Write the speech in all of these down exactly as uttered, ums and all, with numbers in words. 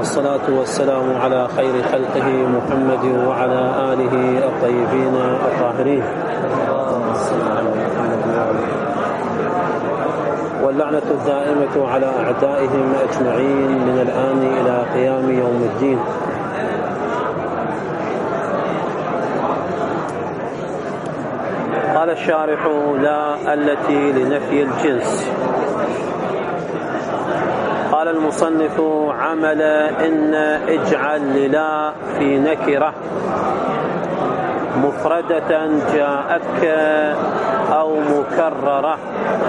والصلاة والسلام على خير خلقه محمد وعلى آله الطيبين الطاهرين، واللعنة الدائمة على أعدائهم أجمعين من الآن إلى قيام يوم الدين. قال الشارح: لا التي لنفي الجنس. قال المصنف: عمل إن اجعل للا في نكرة مفردة جاءتك أو مكررة.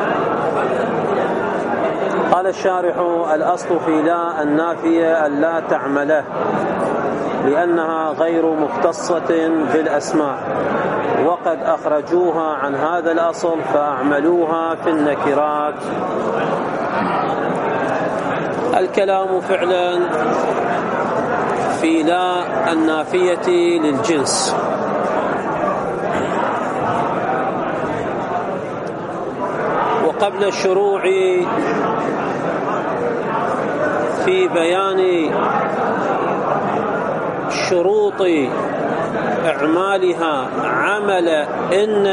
قال الشارح: الأصل في لا النافية أن لا تعمله، لأنها غير مختصة بالأسماء، وقد أخرجوها عن هذا الأصل فأعملوها في النكرات. الكلام فعلا في لا النافية للجنس. وقبل الشروع في بيان شروط إعمالها عمل إن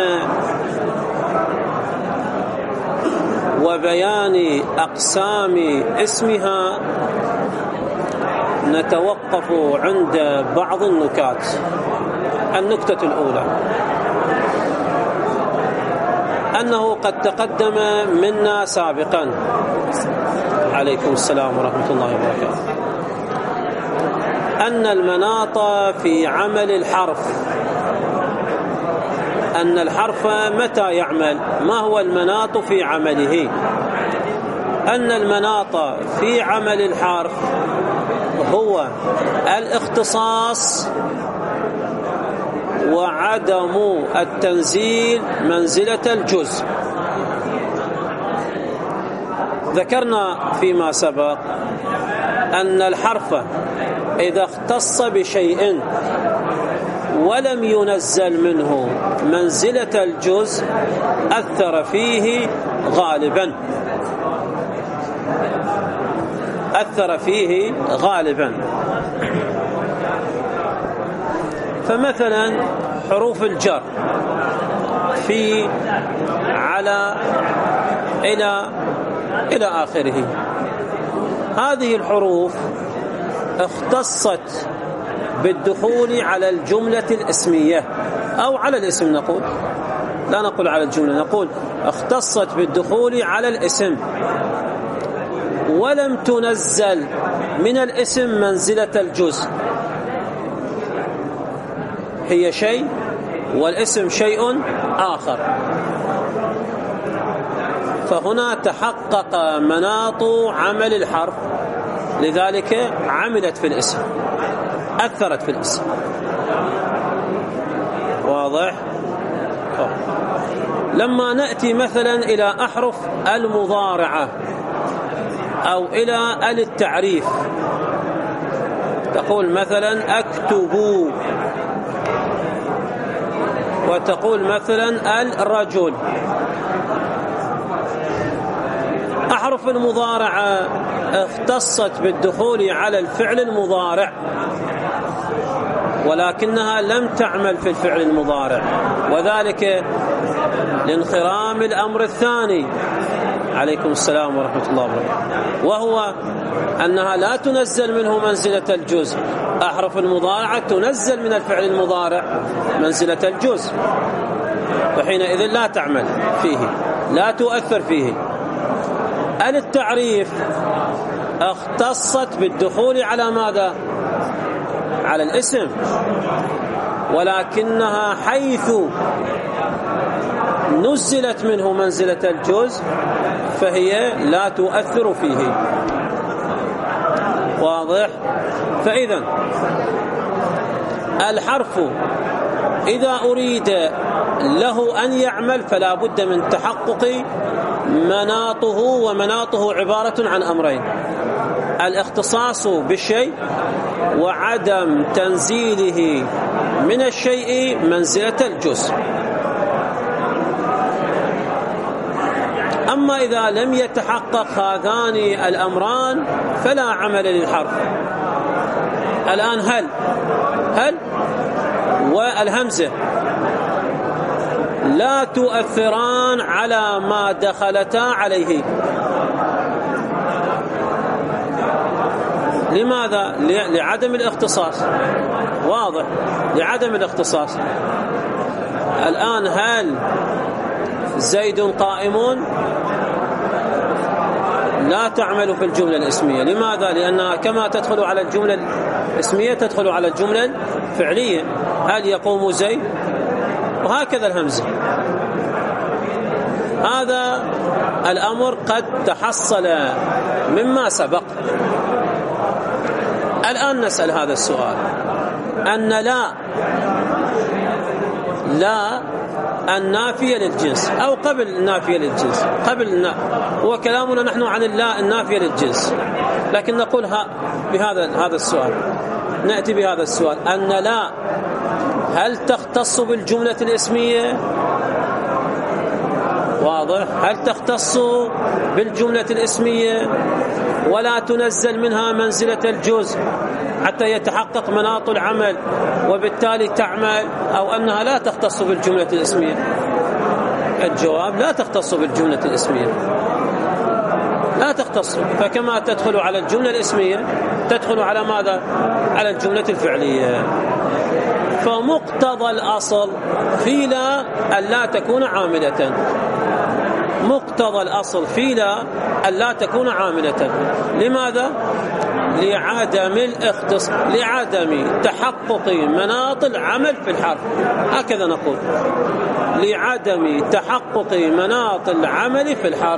وبيان أقسام اسمها نتوقف عند بعض النكات. النكتة الأولى أنه قد تقدم منا سابقا، عليكم السلام ورحمة الله وبركاته، أن المناط في عمل الحرف، أن الحرف متى يعمل؟ ما هو المناط في عمله؟ أن المناط في عمل الحرف هو الاختصاص وعدم التنزيل منزلة الجزء. ذكرنا فيما سبق أن الحرف إذا اختص بشيء ولم ينزل منه منزلة الجزء أثر فيه غالبا أثر فيه غالبا فمثلا حروف الجر في، على، إلى إلى آخره، هذه الحروف اختصت بالدخول على الجملة الاسمية أو على الاسم، نقول لا نقول على الجملة، نقول اختصت بالدخول على الاسم ولم تنزل من الاسم منزلة الجزء. هي شيء والاسم شيء آخر، فهنا تحقق مناط عمل الحرف، لذلك عملت في الاسم، أثرت في الاسم. واضح؟ أوه. لما نأتي مثلا إلى أحرف المضارعة أو إلى ال التعريف، تقول مثلا أكتب، وتقول مثلا الرجل. أحرف المضارعة اختصت بالدخول على الفعل المضارع، ولكنها لم تعمل في الفعل المضارع، وذلك لانخرام الأمر الثاني، عليكم السلام ورحمة الله وبركاته، وهو أنها لا تنزل منه منزلة الجزء. أحرف المضارعة تنزل من الفعل المضارع منزلة الجزء، وحينئذ لا تعمل فيه، لا تؤثر فيه. ال التعريف اختصت بالدخول على ماذا؟ على الاسم، ولكنها حيث نزلت منه منزلة الجزء فهي لا تؤثر فيه. واضح؟ فإذا الحرف إذا أريد له أن يعمل فلا بد من تحقق مناطه، ومناطه عبارة عن أمرين: الاختصاص بالشيء وعدم تنزيله من الشيء منزلة الجزء. أما إذا لم يتحقق هذان الأمران فلا عمل للحرف، الآن هل هل والهمزة لا تؤثران على ما دخلتا عليه. لماذا؟ لعدم الاختصاص. واضح، لعدم الاختصاص. الآن هل زيد قائم لا تعمل في الجملة الاسمية. لماذا؟ لأنها كما تدخل على الجملة الاسمية تدخل على الجملة الفعلية. هل يقوم زيد؟ وهكذا الهمزة. هذا الأمر قد تحصل مما سبق. الآن نسأل هذا السؤال، أن لا لا النافية للجنس، أو قبل النافية للجنس، قبل النا... هو كلامنا نحن عن اللا النافية للجنس، لكن نقول ها بهذا هذا السؤال، نأتي بهذا السؤال، أن لا هل تختص بالجملة الاسمية؟ واضح، هل تختص بالجملة الاسمية ولا تنزل منها منزلة الجزء حتى يتحقق مناط العمل وبالتالي تعمل، أو أنها لا تختص بالجملة الاسمية؟ الجواب لا تختص بالجملة الاسمية، لا تختص. فكما تدخل على الجملة الاسمية تدخل على ماذا؟ على الجملة الفعلية. فمقتضى الأصل في لا أن لا تكون عاملة. مقتضى الأصل في لا أن لا تكون عاملة. لماذا؟ لعدم الاختصاص، لعدم تحقق مناط العمل في الحرف. هكذا نقول، لعدم تحقق مناط العمل في الحرف.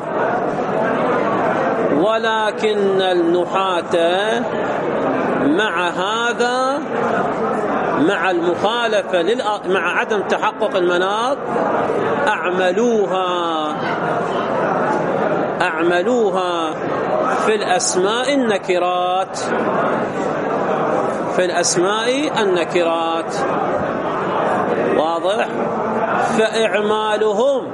ولكن النحاة مع هذا، مع المخالفة للأ... مع عدم تحقق المناط، أعملوها أعملوها في الأسماء النكرات، في الأسماء النكرات. واضح؟ فإعمالهم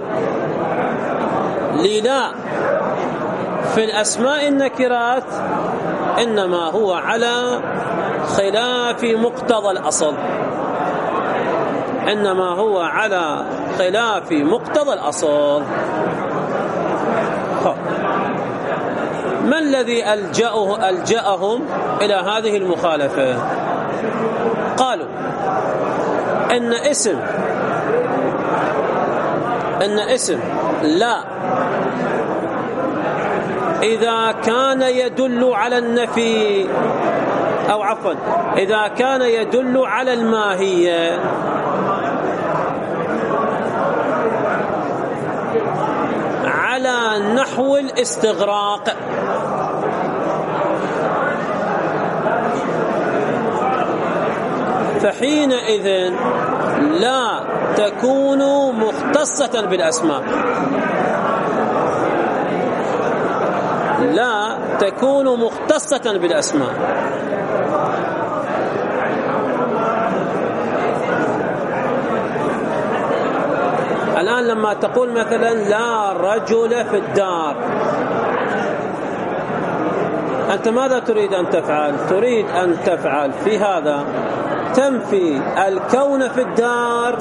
للا في الأسماء النكرات إنما هو على خلاف مقتضى الأصل، إنما هو على خلاف مقتضى الأصل. ما الذي ألجأه ألجأهم إلى هذه المخالفة؟ قالوا إن اسم إن اسم لا إذا كان يدل على النفي، أو عفوا إذا كان يدل على الماهية، على نحو الاستغراق، فحينئذ لا تكون مختصة بالأسماء، لا تكون مختصة بالأسماء. الآن لما تقول مثلا لا رجل في الدار، أنت ماذا تريد أن تفعل؟ تريد أن تفعل في هذا تنفي الكون في الدار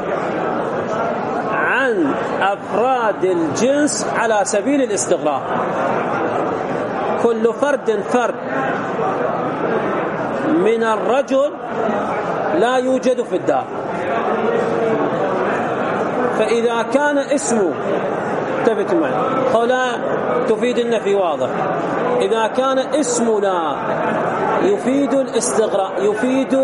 عن أفراد الجنس على سبيل الاستغراق. كل فرد فرد من الرجل لا يوجد في الدار، فإذا كان اسمه تبت معي قولا تفيد النفي. واضح؟ إذا كان اسم لا يفيد الاستغراق، يفيد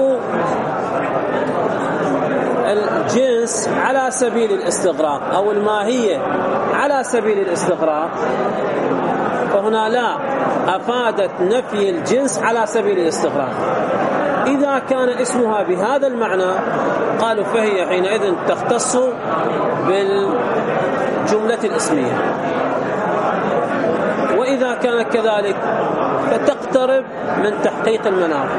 الجنس على سبيل الاستغراق أو الماهية على سبيل الاستغراق، فهنا لا أفادت نفي الجنس على سبيل الاستغراق. إذا كان اسمها بهذا المعنى قالوا فهي حينئذ تختص بالجملة الاسمية. وإذا كانت كذلك فتقترب من تحقيق المناط.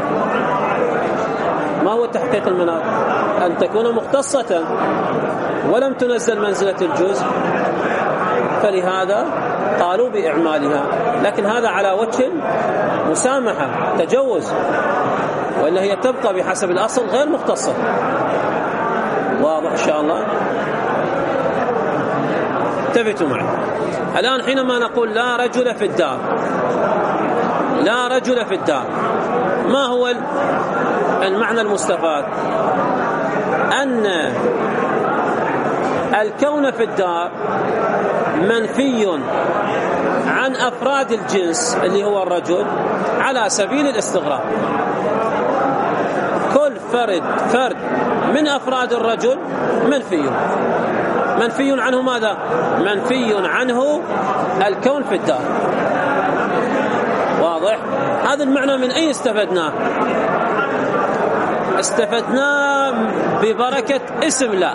ما هو تحقيق المناط؟ أن تكون مختصة ولم تنزل منزلة الجزء، فلهذا قالوا بإعمالها. لكن هذا على وجه مسامحة، تجوز، وإلا هي تبقى بحسب الأصل غير مختصة. واضح إن شاء الله؟ التفتوا معي الآن. حينما نقول لا رجل في الدار، لا رجل في الدار، ما هو المعنى المستفاد؟ أن الكون في الدار منفي عن أفراد الجنس اللي هو الرجل على سبيل الاستغراق. كل فرد فرد من أفراد الرجل منفي منفي عنه ماذا؟ منفي عنه الكون في الدار. واضح؟ هذا المعنى من أين استفدناه؟ استفدناه ببركة اسم لا.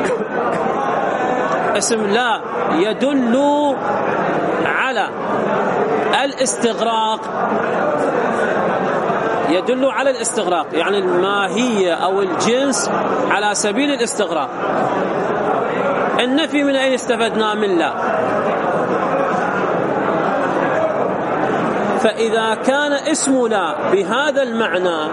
اسم لا يدل على الاستغراق، يدل على الاستغراق، يعني الماهية أو الجنس على سبيل الاستغراق. النفي من أين استفدنا؟ من لا. فإذا كان اسم لا بهذا المعنى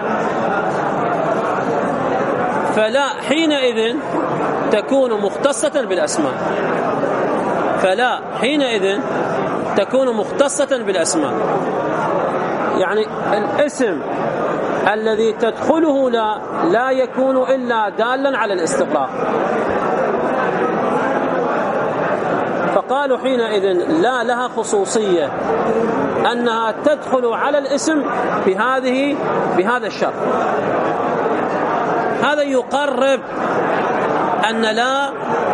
فلا حينئذ تكون مختصة بالأسماء. فلا حينئذ تكون مختصة بالأسماء، يعني الاسم الذي تدخله لا لا يكون إلا دالا على الاستغراق. فقالوا حينئذ لا لها خصوصية أنها تدخل على الاسم بهذه بهذا الشرط. هذا يقرب أن لا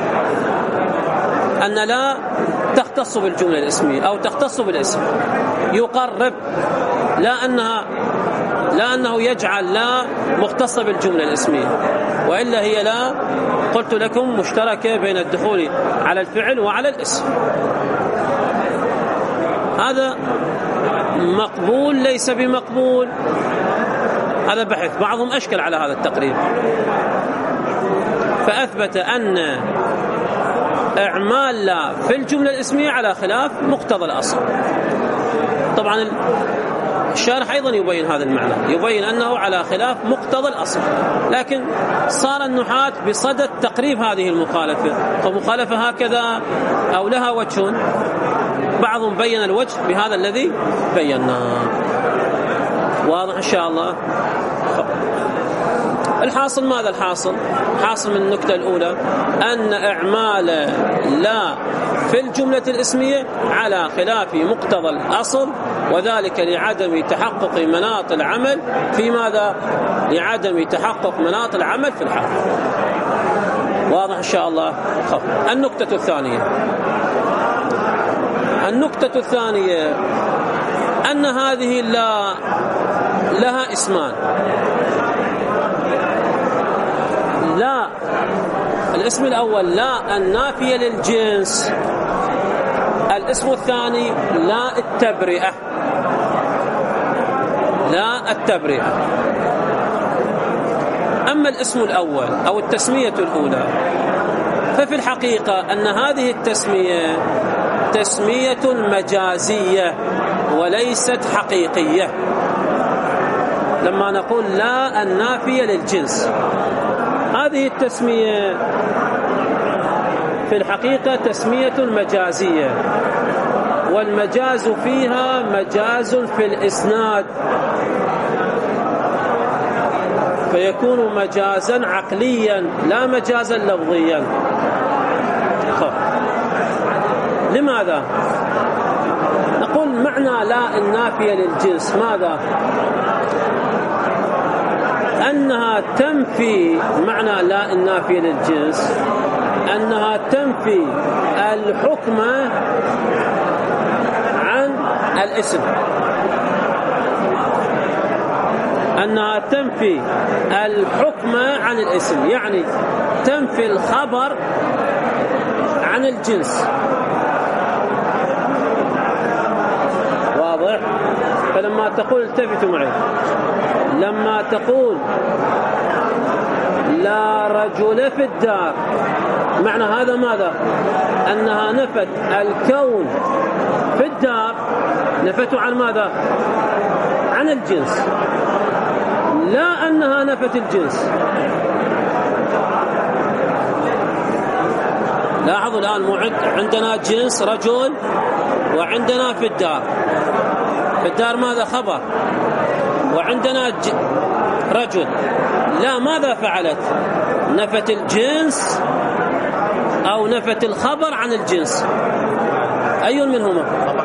أن لا تختص بالجملة الاسمية أو تختص بالاسم. يقرب، لا أنها لا أنه يجعل لا مختصة بالجملة الاسمية، وإلا هي لا قلت لكم مشتركة بين الدخول على الفعل وعلى الاسم. هذا مقبول ليس بمقبول، هذا بحث. بعضهم أشكل على هذا التقريب، فأثبت أن إعمال لا في الجملة الاسمية على خلاف مقتضى الأصل. طبعا الشارح أيضا يبين هذا المعنى، يبين أنه على خلاف مقتضى الأصل، لكن صار النحاة بصدد تقريب هذه المخالفة، فمخالفة هكذا أو لها وجه. بعضهم بين الوجه بهذا الذي بيناه. واضح إن شاء الله؟ الحاصل ماذا الحاصل؟ حاصل من النكتة الأولى أن إعمال لا في الجملة الاسمية على خلاف مقتضى الأصل، وذلك لعدم تحقق مناط العمل في ماذا؟ لعدم تحقق مناط العمل في الحق. واضح إن شاء الله؟ خف. النكتة الثانية النكتة الثانية أن هذه لا لها اسمان. لا الاسم الأول لا النافية للجنس، الاسم الثاني لا التبرئة. لا التبرئة. أما الاسم الأول أو التسمية الأولى ففي الحقيقة أن هذه التسمية تسمية مجازية وليست حقيقية. لما نقول لا النافية للجنس، هذه التسمية في الحقيقة تسمية مجازية، والمجاز فيها مجاز في الإسناد، فيكون مجازا عقليا لا مجازا لفظيا. لماذا؟ نقول معنى لا النافية للجنس ماذا؟ أنها تنفي معنى لا النافية للجنس أنها تنفي الحكم عن الاسم، أنها تنفي الحكم عن الاسم، يعني تنفي الخبر عن الجنس. واضح؟ فلما تقول التفتوا معي، لما تقول لا رجل في الدار، معنى هذا ماذا؟ أنها نفت الكون في الدار، نفته عن ماذا؟ عن الجنس. لا أنها نفت الجنس. لاحظوا الآن عندنا جنس رجل وعندنا في الدار. في الدار ماذا خبر؟ وعندنا رجل. لا، ماذا فعلت؟ نفت الجنس أو نفت الخبر عن الجنس؟ أي منهما؟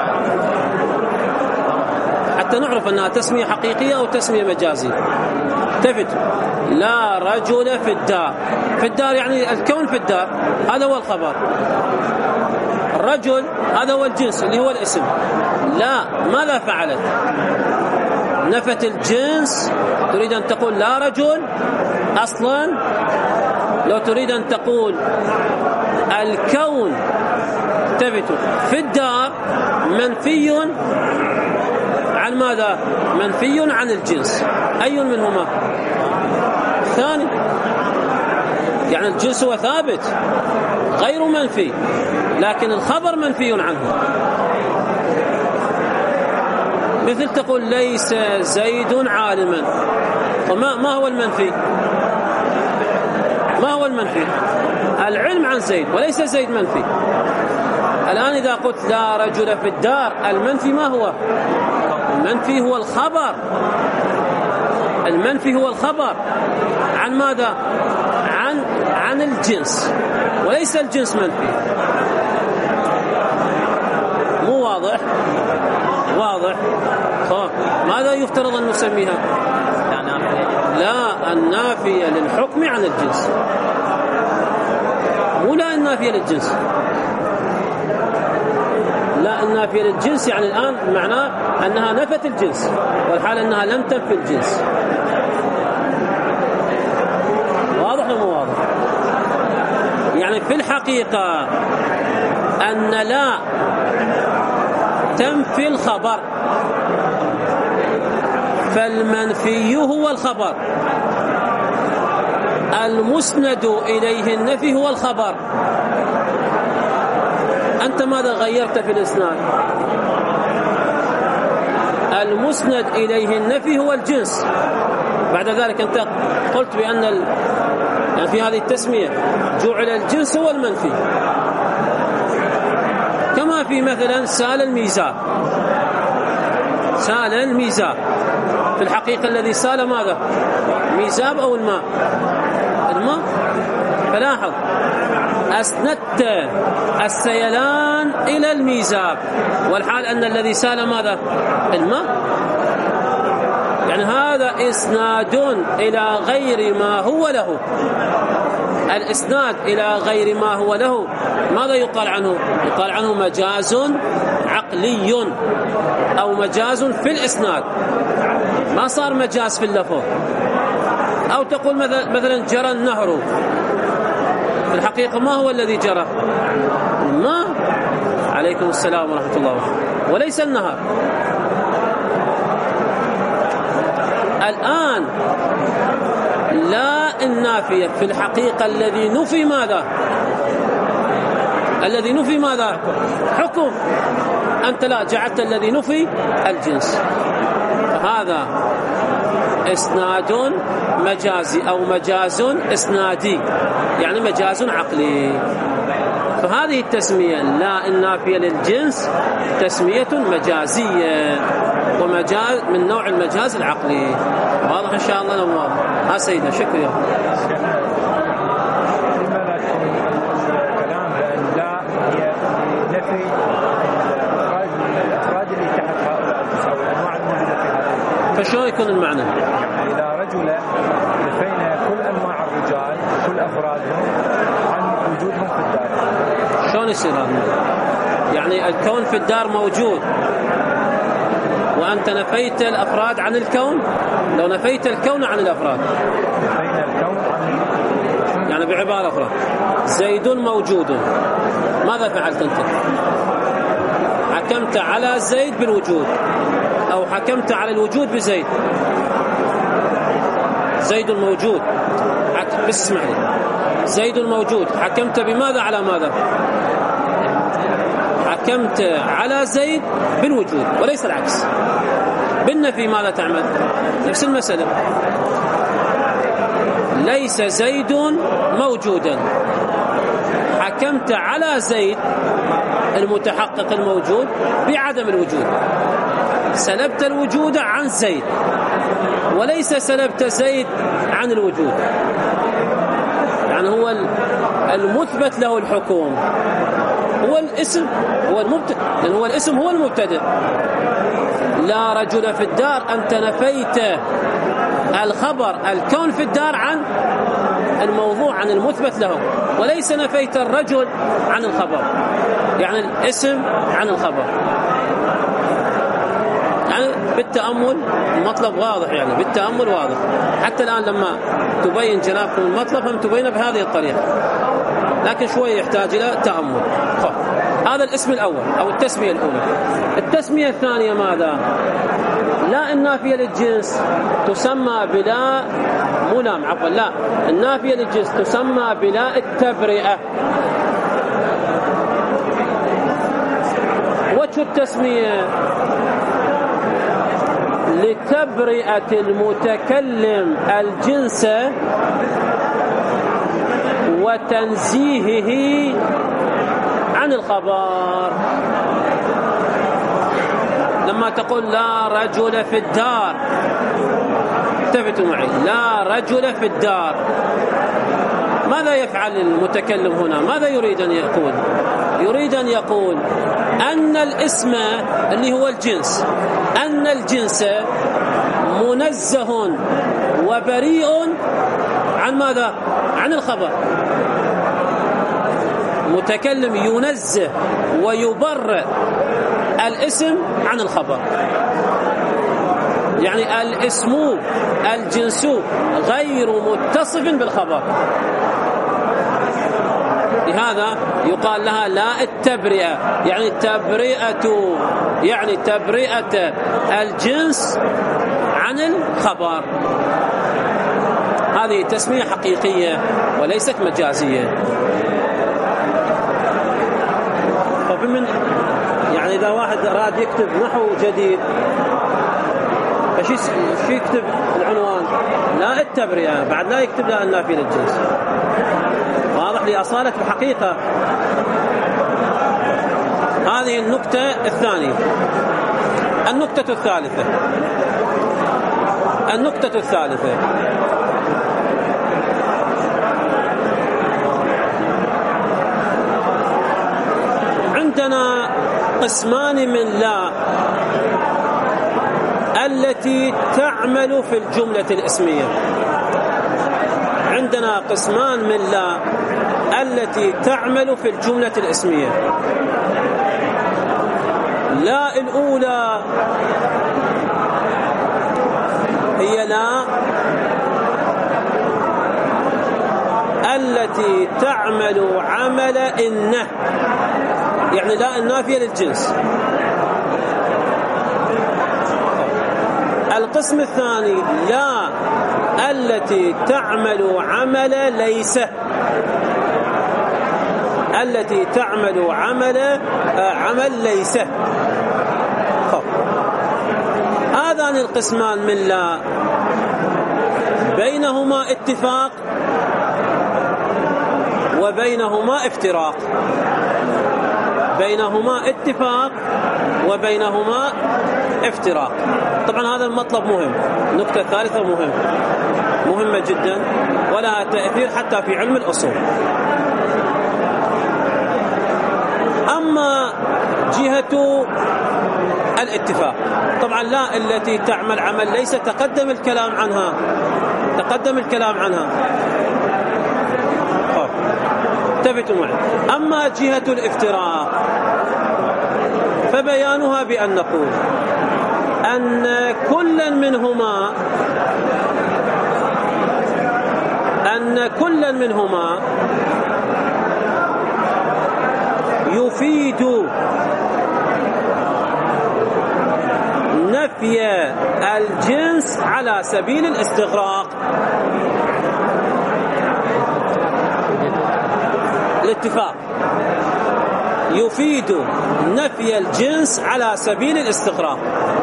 حتى نعرف أنها تسمية حقيقية أو تسمية مجازية. تفت لا رجل في الدار. في الدار يعني الكون في الدار، هذا هو الخبر. الرجل هذا هو الجنس اللي هو الاسم. لا، ماذا فعلت؟ نفت الجنس. تريد أن تقول لا رجل أصلا. لو تريد أن تقول الكون تفت في الدار منفي عن ماذا؟ منفي عن الجنس. أي منهما؟ الثاني. يعني الجنس هو ثابت غير منفي، لكن الخبر منفي عنه. مثل تقول ليس زيد عالما. وما ما هو المنفي؟ ما هو المنفي؟ العلم عن زيد، وليس زيد منفي. الآن إذا قلت لا رجل في الدار، المنفي ما هو؟ المنفي هو الخبر. المنفي هو الخبر عن ماذا؟ عن عن الجنس، وليس الجنس منفي. مو واضح؟ واضح. طيب ماذا يفترض أن نسميها؟ لا النافية للحكم عن الجنس، مو لا النافية للجنس. لا النافية للجنس يعني الآن معناه أنها نفت الجنس، والحال أنها لم تنفي الجنس. واضح ولا مو واضح؟ يعني في الحقيقة أن لا تنفي الخبر، فالمنفي هو الخبر، المسند إليه النفي هو الخبر. أنت ماذا غيرت في الإسناد؟ المسند إليه النفي هو الجنس. بعد ذلك أنت قلت بأن ال... يعني في هذه التسمية جعل الجنس هو المنفي، كما في مثلا سال الميزاب. سال الميزاب، في الحقيقة الذي سال ماذا؟ ميزاب أو الماء؟ الماء. فلاحظ أسندت السيلان إلى الميزاب، والحال أن الذي سال ماذا؟ الماء. يعني هذا إسناد إلى غير ما هو له. الإسناد إلى غير ما هو له ماذا يقال عنه؟ يقال عنه مجاز عقلي أو مجاز في الإسناد، ما صار مجاز في اللفظ. أو تقول مثلا جرى النهر، في الحقيقة ما هو الذي جرى؟ ما عليكم السلام ورحمة الله وبركاته، وليس النهر. الآن لا النافية في الحقيقة الذي نفي ماذا؟ الذي نفي ماذا؟ حكم. أنت لا جعلت الذي نفي الجنس. هذا إسناد مجازي أو مجاز إسنادي، يعني مجاز عقلي. فهذه التسمية لا النافية للجنس تسمية مجازية، ومجاز من نوع المجاز العقلي. واضح إن شاء الله؟ لو واضح. ها سيدنا شكرا. فشو يكون المعنى؟ يعني إذا رجل نفينا كل أنواع الرجال كل أفرادهم عن وجودهم في الدار. شلون يصير هذا؟ يعني الكون في الدار موجود وأنت نفيت الأفراد عن الكون. لو نفيت الكون عن الأفراد، نفينا الكون عن، يعني بعبارة أخرى زيد موجود، ماذا فعلت أنت؟ حكمت على زيد بالوجود أو حكمت على الوجود بزيد. زيد موجود، بس اسمع لي، زيد موجود، حكمت بماذا على ماذا؟ حكمت على زيد بالوجود وليس العكس. بالنفي ماذا تعمل؟ نفس المسألة، ليس زيد موجودا، حكمت على زيد المتحقق الموجود بعدم الوجود، سلبت الوجود عن زيد وليس سلبت زيد عن الوجود. يعني هو المثبت له الحكم هو الاسم، هو المبتدأ، لأن هو الاسم هو المبتدأ. لا رجل في الدار، أنت نفيت الخبر الكون في الدار عن الموضوع، عن المثبت له، وليس نفيت الرجل عن الخبر، يعني الاسم عن الخبر. يعني بالتأمل المطلب واضح، يعني بالتأمل واضح. حتى الآن لما تبين جنابكم المطلب هم تبين بهذه الطريقة، لكن شوية يحتاج إلى تأمل. هذا الاسم الأول أو التسمية الأولى. التسمية الثانية ماذا؟ لا النافية للجنس تسمى بلا ملام، عفوا لا النافية للجنس تسمى بلا التبرئة. وجه التسمية لتبرئة المتكلم الجنس وتنزيهه عن الخبر. لما تقول لا رجل في الدار، انتبهوا معي، لا رجل في الدار، ماذا يفعل المتكلم هنا؟ ماذا يريد أن يقول؟ يريد أن يقول أن الاسم اللي هو الجنس، أن الجنس منزه وبريء عن ماذا؟ عن الخبر. متكلم ينزه ويبرئ الاسم عن الخبر، يعني الاسم الجنس غير متصف بالخبر، لهذا يقال لها لا التبرئة، يعني تبرئة، يعني تبرئة الجنس عن الخبر. هذه تسمية حقيقية وليست مجازية. فمن يعني إذا واحد أراد يكتب نحو جديد فش يكتب العنوان؟ لا التبرئة، بعد لا يكتب لا النافية للجنس. واضح لأصالة الحقيقة. هذه النقطة الثانية. النقطة الثالثة، النقطة الثالثة عندنا قسمان من لا التي تعمل في الجملة الاسمية. عندنا قسمان من لا التي تعمل في الجملة الاسمية. لا الأولى هي لا التي تعمل عمل إنه، يعني لا النافية للجنس. القسم الثاني لا التي تعمل عمل ليس، التي تعمل عمل عمل ليس. هذان القسمان من لا بينهما اتفاق وبينهما افتراق، بينهما اتفاق وبينهما افتراق. طبعا هذا المطلب مهم. النقطة الثالثة مهم، مهمة جدا ولها تأثير حتى في علم الأصول. أما جهة الاتفاق، طبعا لا التي تعمل عمل ليس تقدم الكلام عنها، تقدم الكلام عنها. انتبهوا معي. أما جهة الافتراق فبيانها بأن نقول أن كل منهما أن كل منهما يفيد نفي الجنس على سبيل الاستغراق. الاتفاق يفيد نفي الجنس على سبيل الاستغراق.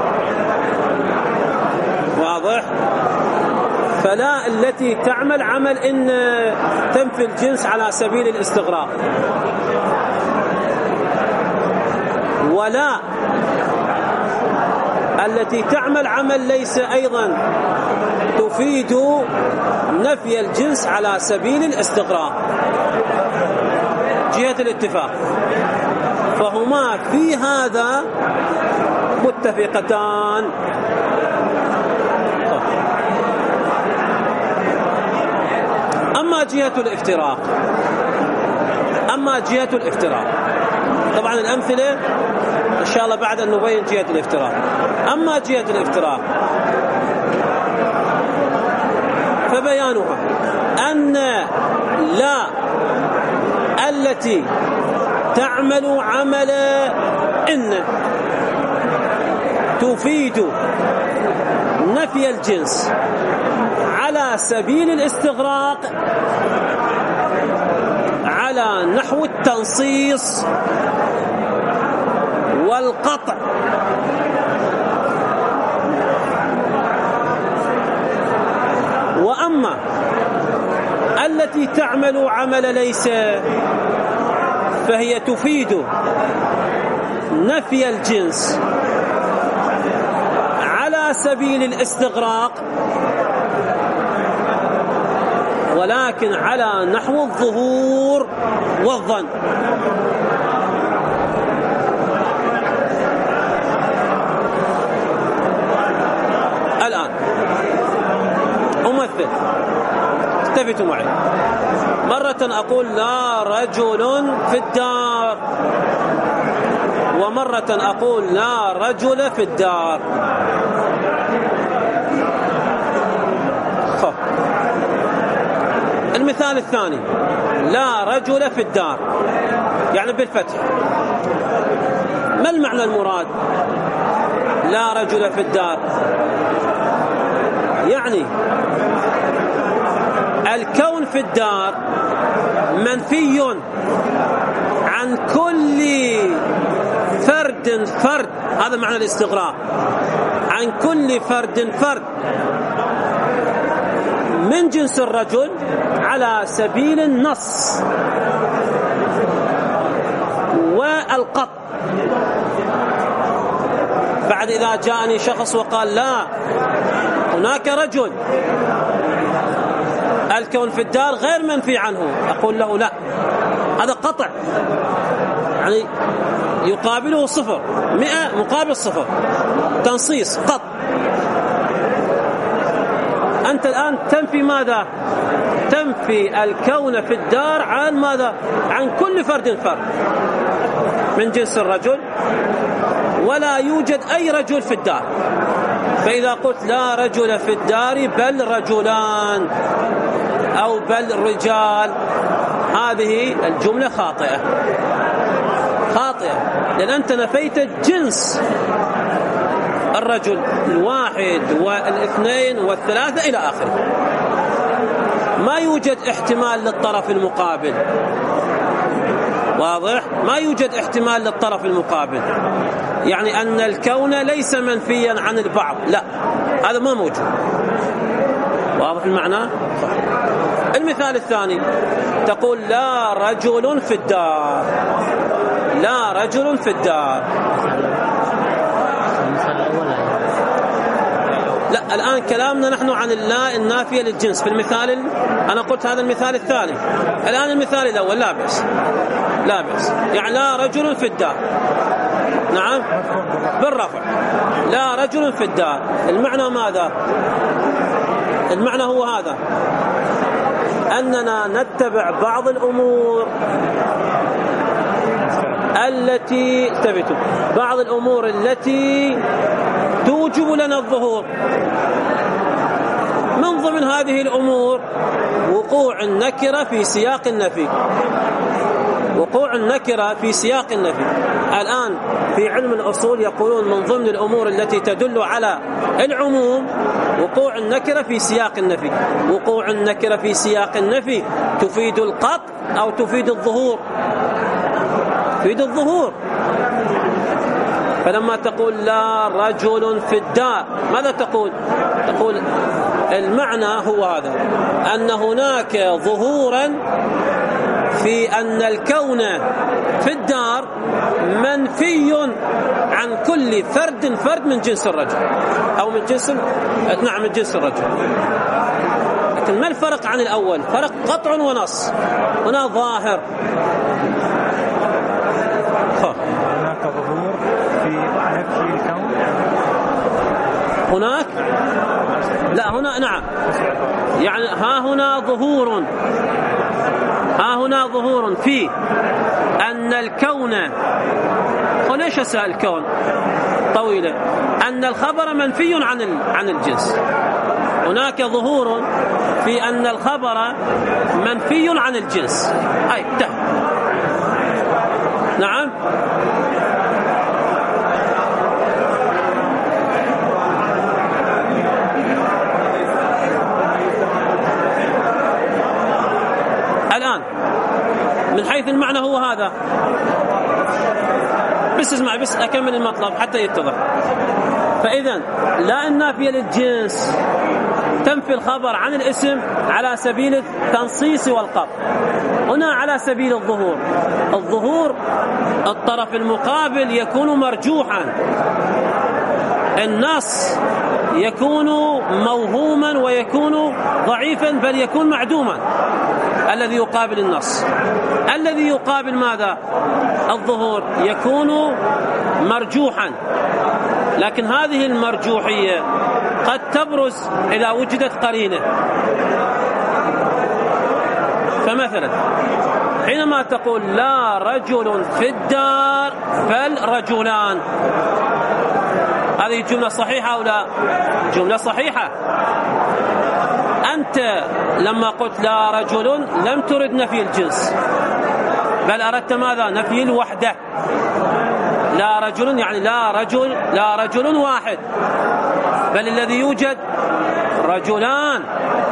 واضح؟ فلا التي تعمل عمل إن تنفي الجنس على سبيل الاستغراق، ولا التي تعمل عمل ليس أيضا تفيد نفي الجنس على سبيل الاستغراق. جهة الاتفاق فهما في هذا متفقتان. أما جهة الافتراق أما جهة الافتراق طبعا الأمثلة إن شاء الله بعد أن نبين جهة الافتراق. أما جهة الافتراق فبيانها أن لا التي تعمل عمل إن تفيد نفي الجنس على سبيل الاستغراق على نحو التنصيص والقطع، وأما التي تعمل عمل ليس فهي تفيد نفي الجنس على سبيل الاستغراق ولكن على نحو الظهور والظن. الآن أمثل، التفتوا معي. مرة أقول لا رجل في الدار، ومرة أقول لا رجل في الدار. خب. المثال الثاني لا رجل في الدار، يعني بالفتح. ما المعنى المراد لا رجل في الدار؟ يعني الكون في الدار منفي عن كل فرد فرد، هذا معنى الاستغراق، عن كل فرد فرد من جنس الرجل على سبيل النص والقط. بعد إذا جاءني شخص وقال لا هناك رجل، الكون في الدار غير منفي عنه، أقول له لا، هذا قطع، يعني يقابله صفر، مئة مقابل صفر، تنصيص قط. أنت الآن تنفي ماذا؟ تنفي الكون في الدار عن ماذا؟ عن كل فرد فرد من جنس الرجل، ولا يوجد أي رجل في الدار. فإذا قلت لا رجل في الدار بل رجلان أو بل رجال، هذه الجملة خاطئة خاطئة لأن أنت نفيت جنس الرجل الواحد والاثنين والثلاثة إلى آخره. ما يوجد احتمال للطرف المقابل، واضح؟ ما يوجد احتمال للطرف المقابل، يعني أن الكون ليس منفيا عن البعض، لا، هذا ما موجود. واضح المعنى؟ المثال الثاني تقول لا رجل في الدار، لا رجل في الدار. لا، الآن كلامنا نحن عن اللا النافية للجنس. في المثال ال... أنا قلت هذا المثال الثاني، الآن المثال الأول لا بأس، لا بأس، يعني لا رجل في الدار، نعم بالرفع، لا رجل في الدار. المعنى ماذا؟ المعنى هو هذا، أننا نتبع بعض الأمور التي تبتو بعض الأمور التي توجب لنا الظهور. من ضمن هذه الأمور وقوع النكرة في سياق النفي، وقوع النكرة في سياق النفي. الآن في علم الأصول يقولون من ضمن الأمور التي تدل على العموم وقوع النكرة في سياق النفي. وقوع النكرة في سياق النفي تفيد القطع أو تفيد الظهور. تفيد الظهور. فلما تقول لا رجل في الدار ماذا تقول؟ تقول المعنى هو هذا، أن هناك ظهورا في أن الكون في الدار منفي عن كل فرد فرد من جنس الرجل أو من جنس نعم من جنس الرجل. لكن ما الفرق عن الأول؟ فرق قطع ونص. هنا ظاهر هناك ظهور في نفي الكون، هناك لا هنا نعم يعني ها هنا ظهور ها هنا ظهور في أن الكون وليش أسأل الكون طويلة أن الخبر منفي عن عن الجنس. هناك ظهور في أن الخبر منفي عن الجنس. أي ده نعم الآن من حيث المعنى هو هذا. بس اسمع بس أكمل المطلب حتى يتضح. فإذا لا النافية للجنس تنفي الخبر عن الاسم على سبيل التنصيص والقطع، هنا على سبيل الظهور. الظهور الطرف المقابل يكون مرجوحا، النص يكون موهوما ويكون ضعيفا بل يكون معدوما. الذي يقابل النص الذي يقابل ماذا؟ الظهور يكون مرجوحا، لكن هذه المرجوحية قد تبرز إذا وجدت قرينة. فمثلا حينما تقول لا رجل في الدار بل رجلان، هذه جملة صحيحة أو لا؟ جملة صحيحة. أنت لما قلت لا رجل لم ترد نفي الجنس بل أردت ماذا؟ نفي الوحدة. لا رجل يعني لا رجل لا رجل واحد، بل الذي يوجد رجلان.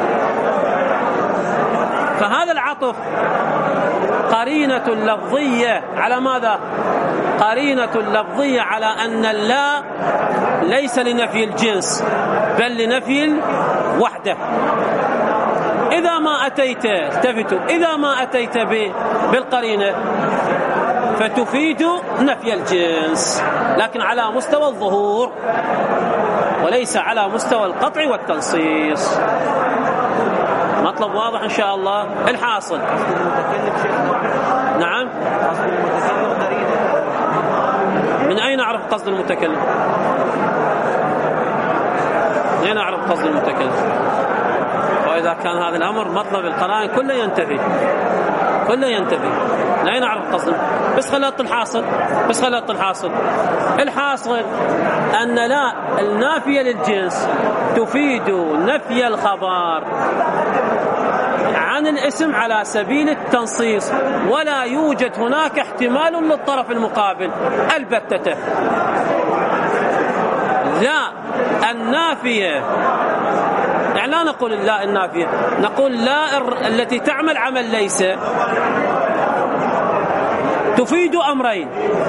فهذا العطف قرينة لفظية على ماذا؟ قرينة لفظية على أن اللا ليس لنفي الجنس بل لنفي الوحدة. إذا ما أتيت التفتوا إذا ما أتيت بالقرينة فتفيد نفي الجنس، لكن على مستوى الظهور وليس على مستوى القطع والتنصيص. مطلب واضح إن شاء الله. الحاصل نعم من أين أعرف قصد المتكلم؟ من أين أعرف قصد المتكلم؟ وإذا كان هذا الأمر مطلب القرائن كله ينتفي كله ينتفي من أين أعرف قصد؟ بس خلط الحاصل بس خلط الحاصل الحاصل أن لا النافية للجنس تفيد نفي الخبر عن الاسم على سبيل التنصيص، ولا يوجد هناك احتمال للطرف المقابل البتة. لا النافية يعني لا نقول لا النافية، نقول لا التي تعمل عمل ليس تفيد أمرين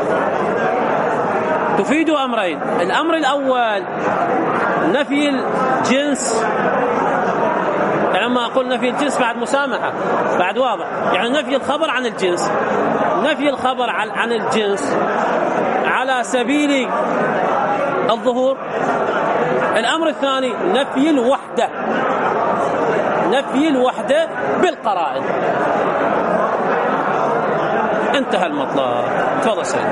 تفيد أمرين الأمر الأول نفي الجنس، يعني لما أقول نفي الجنس بعد مسامحة بعد واضح، يعني نفي الخبر عن الجنس نفي الخبر عن الجنس على سبيل الظهور. الأمر الثاني نفي الوحدة نفي الوحدة بالقرائن. انتهى المطلب. تفضل سيد.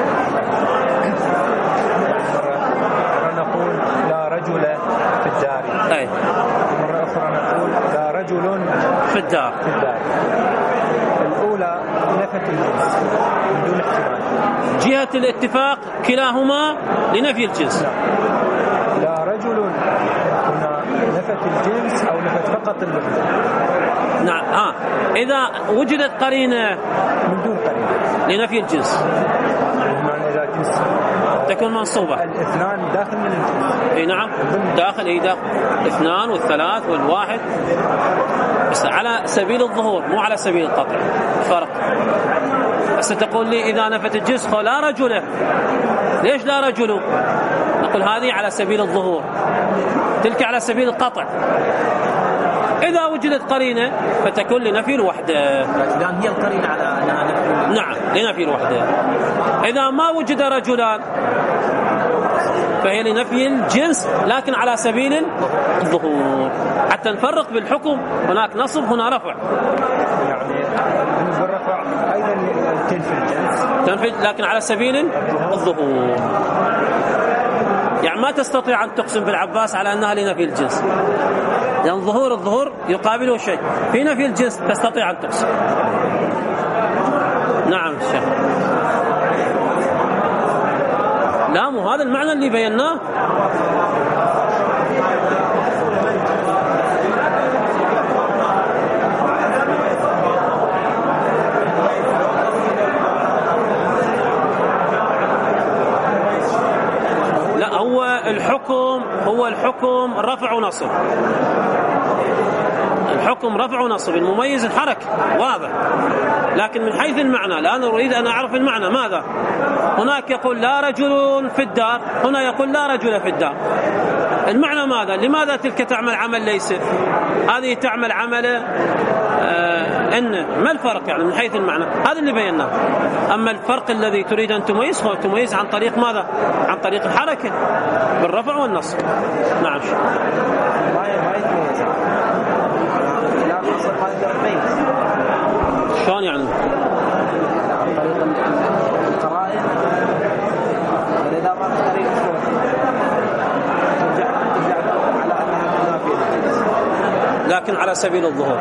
مرة نقول لا رجل في الدار، أي مرة أخرى نقول لا رجل في الدار. في الدار. الأولى نفت الجنس من دون احتمال، جهة الاتفاق كلاهما لنفي الجنس. لا رجل هنا نفت الجنس أو نفت فقط الوحدة. نعم آه. إذا وجدت قرينة من دون قرينة لنفي الجنس بمعنى إذا جنس تكون منصوبة. الاثنان داخل من الجنس. اي نعم داخل اي داخل اثنان والثلاث والواحد، بس على سبيل الظهور مو على سبيل القطع. فرق. ستقول لي إذا نفت الجنس لا رجل، ليش لا رجل؟ نقول هذه على سبيل الظهور، تلك على سبيل القطع. إذا وجدت قرينة فتكون لنفي الوحدة. رجلان هي القرينة على أنها نفي. نعم لنفي الوحدة. إذا ما وجد رجلان فهي لنفي الجنس لكن على سبيل الظهور، حتى نفرق بالحكم، هناك نصب هنا رفع. يعني بالرفع أيضا تنفي الجنس، تنفي لكن على سبيل الظهور. يعني ما تستطيع أن تقسم بالعباس على أنها لنفي الجنس، لأن يعني ظهور الظهور يقابله شيء، في نفي الجنس تستطيع أن تقسم. نعم الشيخ. لا مو هذا المعنى اللي بيناه. لا هو الحكم هو الحكم رفع ونصب، الحكم رفع ونصب، المميز الحركة واضح، لكن من حيث المعنى الآن أريد أن أعرف المعنى. ماذا؟ هناك يقول لا رجل في الدار، هنا يقول لا رجل في الدار. المعنى ماذا؟ لماذا تلك تعمل عمل ليس، هذه تعمل عمل آه إن؟ ما الفرق يعني من حيث المعنى؟ هذا اللي بيناه. أما الفرق الذي تريد أن تميز هو تميز عن طريق ماذا؟ عن طريق الحركة بالرفع والنصب. نعم. شلون يعني؟ القرائن إذا ما طريق ترجع على أنها تنافي، لكن على سبيل الظهور.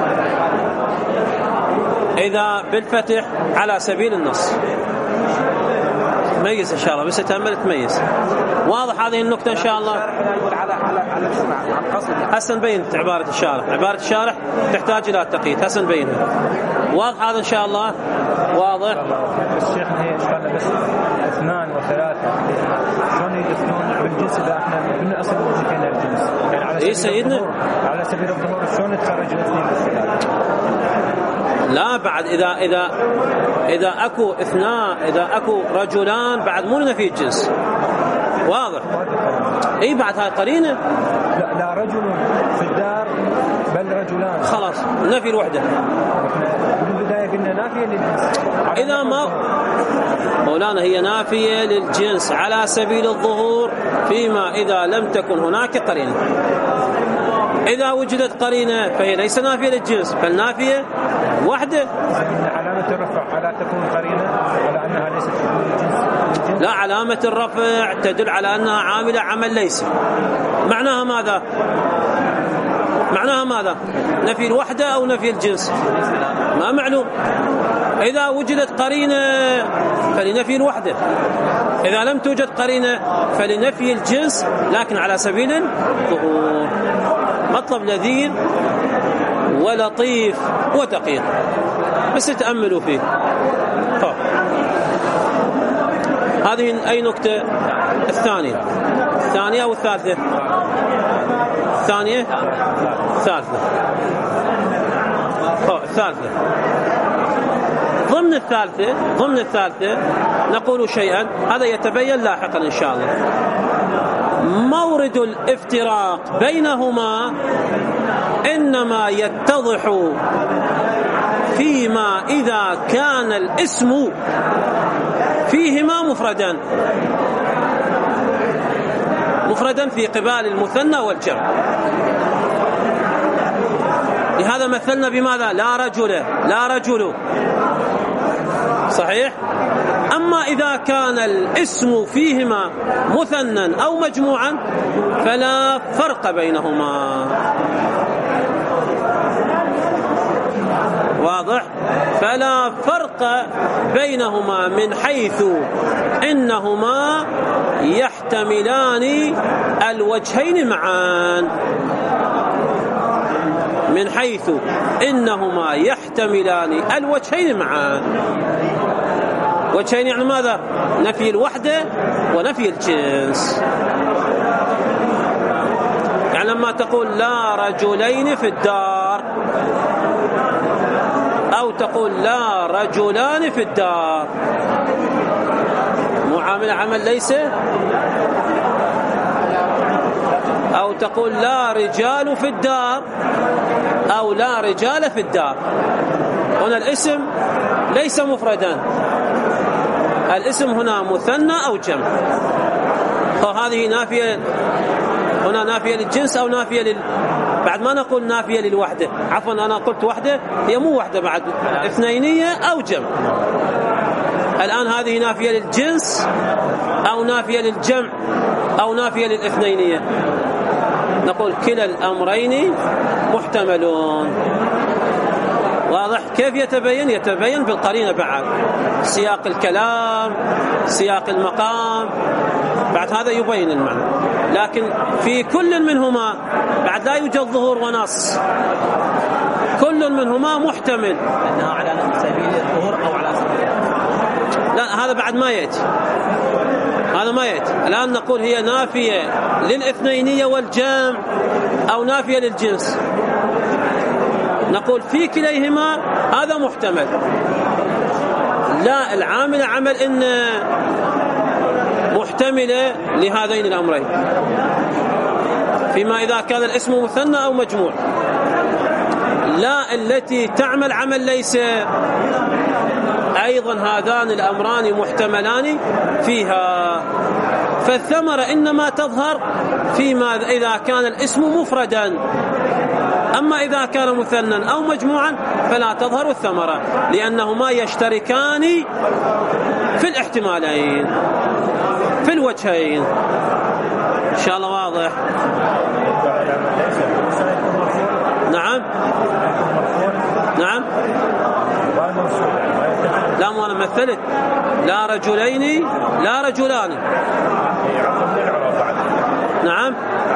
إذا بالفتح على سبيل النص. ميز إن شاء الله، بس تأمل تميز. واضح هذه النكتة إن شاء الله. على على على هسه نبين عبارة الشارح، عبارة الشارح تحتاج إلى تقييد، هسه نبينها. واضح هذا إن شاء الله؟ واضح. الشيخ هي إشكالنا بس اثنان وثلاثة، شلون يدخلون بالجنس إذا إحنا كنا أصل وظيفين الجنس؟ يعني على إيه سيدنا؟ على سبيل الظهور شلون تخرج الاثنين والثلاثة؟ لا بعد إذا إذا إذا أكو اثنان، إذا أكو رجلان بعد مو نفي الجنس. واضح. اي بعد هاي قرينه. لا لا رجل في الدار بل رجلان، خلاص نفي الوحده. من البدايه قلنا نافيه للجنس. اذا ما مولانا هي نافيه للجنس على سبيل الظهور فيما اذا لم تكن هناك قرينه. اذا وجدت قرينه فهي ليس نافيه للجنس بل نافيه وحده. علامه الرفع الا تكون قرينه على انها ليست للجنس. لا، علامة الرفع تدل على أنها عاملة عمل ليس. معناها ماذا؟ معناها ماذا؟ نفي الوحدة أو نفي الجنس؟ ما معلوم. إذا وجدت قرينة فلنفي الوحدة، إذا لم توجد قرينة فلنفي الجنس لكن على سبيل الظهور. مطلب لذيذ ولطيف ودقيق، بس تأملوا فيه. طب. هذه أي نكتة؟ الثانية الثانية أو الثالثة؟ الثانية الثالثة. الثالثة. ضمن الثالثة ضمن الثالثة نقول شيئا هذا يتبين لاحقا إن شاء الله. مورد الافتراق بينهما إنما يتضح فيما إذا كان الاسم فيهما مفردا مفردا في قبال المثنى والجمع. لهذا مثلنا بماذا؟ لا رجل لا رجل، صحيح. أما إذا كان الاسم فيهما مثنى أو مجموعا فلا فرق بينهما. واضح؟ فلا فرق بينهما من حيث إنهما يحتملان الوجهين معا. من حيث إنهما يحتملان الوجهين معا. وجهين يعني ماذا؟ نفي الوحدة ونفي الجنس. يعني لما تقول لا رجلين في الدار أو تقول لا رجلان في الدار، معاملة عمل ليس، أو تقول لا رجال في الدار أو لا رجال في الدار. هنا الاسم ليس مفردا، الاسم هنا مثنى أو جمع، فهذه نافية، هنا نافية للجنس أو نافية لل... بعد ما نقول نافية للوحدة، عفوا أنا قلت وحدة، هي مو وحدة بعد، اثنينية أو جمع. الآن هذه نافية للجنس أو نافية للجمع أو نافية للاثنينية. نقول كلا الأمرين محتملون. واضح كيف يتبين؟ يتبين بالقرينة بعد، سياق الكلام، سياق المقام، بعد هذا يبين المعنى. لكن في كل منهما بعد لا يوجد ظهور ونص، كل منهما محتمل، أنها على سبيل الظهور أو على سبيل، لا هذا بعد ما يأتي، هذا ما يأتي. الآن نقول هي نافية للاثنينية والجمع أو نافية للجنس، نقول في كليهما هذا محتمل. لا، العامل عمل إن محتملة لهذين الأمرين، فيما إذا كان الاسم مثنى أو مجموع. لا، التي تعمل عمل ليس، أيضا هذان الأمران محتملان فيها. فالثمرة إنما تظهر فيما إذا كان الاسم مفردا، أما إذا كان مثنى أو مجموعا فلا تظهر الثمرة، لأنهما يشتركان في الاحتمالين، في الوجهين. إن شاء الله واضح. نعم نعم. لا، مو أنا مثلت لا رجلين لا رجلان. نعم.